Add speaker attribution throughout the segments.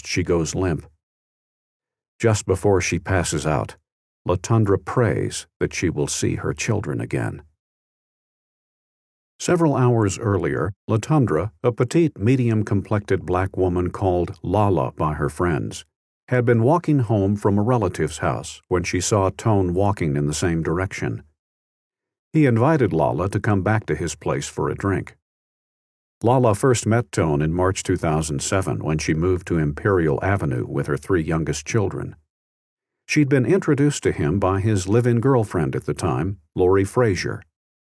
Speaker 1: she goes limp. Just before she passes out, LaTundra prays that she will see her children again. Several hours earlier, LaTundra, a petite, medium-complected black woman called Lala by her friends, had been walking home from a relative's house when she saw Tone walking in the same direction. He invited Lala to come back to his place for a drink. Lala first met Tone in March 2007 when she moved to Imperial Avenue with her 3 youngest children. She'd been introduced to him by his live-in girlfriend at the time, Lori Frazier.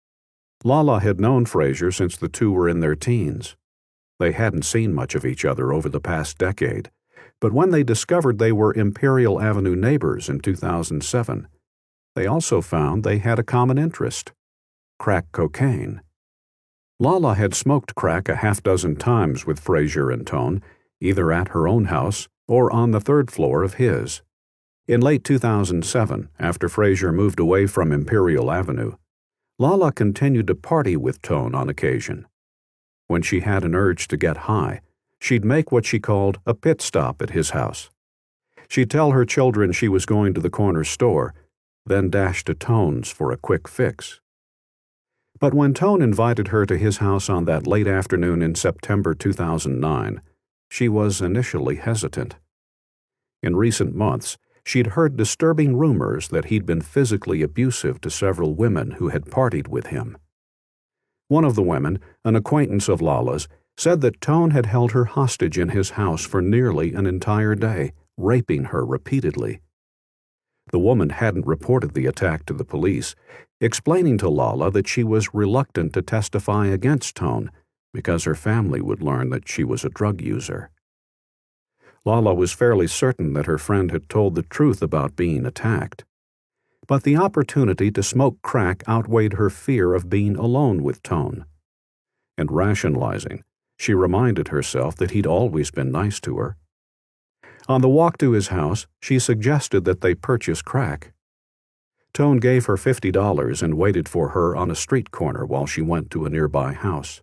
Speaker 1: Lala had known Frazier since the two were in their teens. They hadn't seen much of each other over the past decade, but when they discovered they were Imperial Avenue neighbors in 2007, they also found they had a common interest: crack cocaine. Lala had smoked crack a half-dozen times with Frazier and Tone, either at her own house or on the 3rd floor of his. In late 2007, after Frazier moved away from Imperial Avenue, Lala continued to party with Tone on occasion. When she had an urge to get high, she'd make what she called a pit stop at his house. She'd tell her children she was going to the corner store, then dash to Tone's for a quick fix. But when Tone invited her to his house on that late afternoon in September 2009, she was initially hesitant. In recent months, she'd heard disturbing rumors that he'd been physically abusive to several women who had partied with him. One of the women, an acquaintance of Lala's, said that Tone had held her hostage in his house for nearly an entire day, raping her repeatedly. The woman hadn't reported the attack to the police, explaining to Lala that she was reluctant to testify against Tone because her family would learn that she was a drug user. Lala was fairly certain that her friend had told the truth about being attacked. But the opportunity to smoke crack outweighed her fear of being alone with Tone. And rationalizing, she reminded herself that he'd always been nice to her. On the walk to his house, she suggested that they purchase crack. Tone gave her $50 and waited for her on a street corner while she went to a nearby house.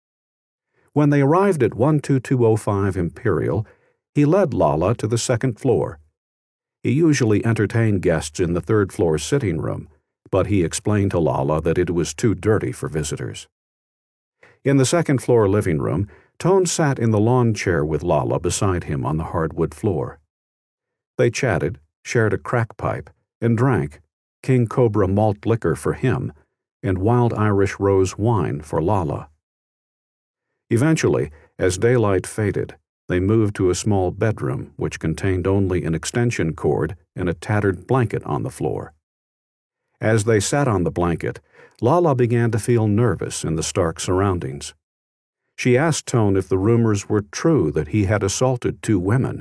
Speaker 1: When they arrived at 12205 Imperial, he led Lala to the 2nd floor. He usually entertained guests in the 3rd floor sitting room, but he explained to Lala that it was too dirty for visitors. In the 2nd floor living room, Tone sat in the lawn chair with Lala beside him on the hardwood floor. They chatted, shared a crack pipe, and drank King Cobra malt liquor for him and Wild Irish Rose wine for Lala. Eventually, as daylight faded, they moved to a small bedroom which contained only an extension cord and a tattered blanket on the floor. As they sat on the blanket, Lala began to feel nervous in the stark surroundings. She asked Tone if the rumors were true that he had assaulted 2 women.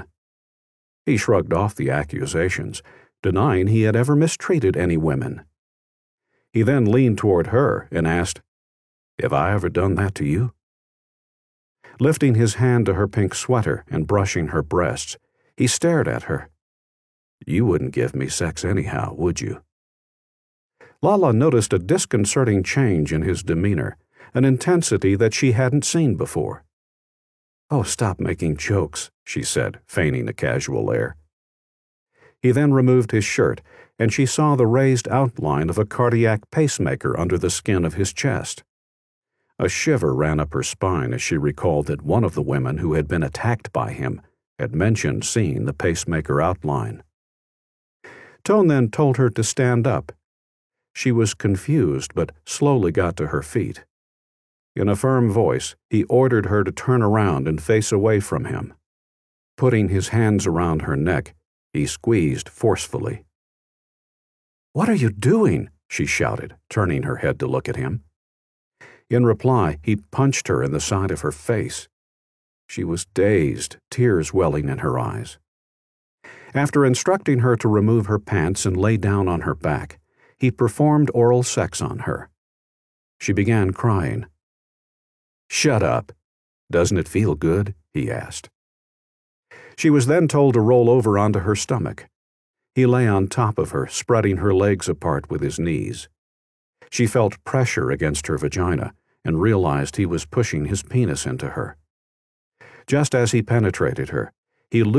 Speaker 1: He shrugged off the accusations, denying he had ever mistreated any women. He then leaned toward her and asked, "Have I ever done that to you?" Lifting his hand to her pink sweater and brushing her breasts, he stared at her. "You wouldn't give me sex anyhow, would you?" Lala noticed a disconcerting change in his demeanor, an intensity that she hadn't seen before. "Oh, stop making jokes," she said, feigning a casual air. He then removed his shirt, and she saw the raised outline of a cardiac pacemaker under the skin of his chest. A shiver ran up her spine as she recalled that one of the women who had been attacked by him had mentioned seeing the pacemaker outline. Tone then told her to stand up. She was confused but slowly got to her feet. In a firm voice, he ordered her to turn around and face away from him. Putting his hands around her neck, he squeezed forcefully. "What are you doing?" she shouted, turning her head to look at him. In reply, he punched her in the side of her face. She was dazed, tears welling in her eyes. After instructing her to remove her pants and lay down on her back, he performed oral sex on her. She began crying. "Shut up. Doesn't it feel good?" he asked. She was then told to roll over onto her stomach. He lay on top of her, spreading her legs apart with his knees. She felt pressure against her vagina and realized he was pushing his penis into her. Just as he penetrated her, he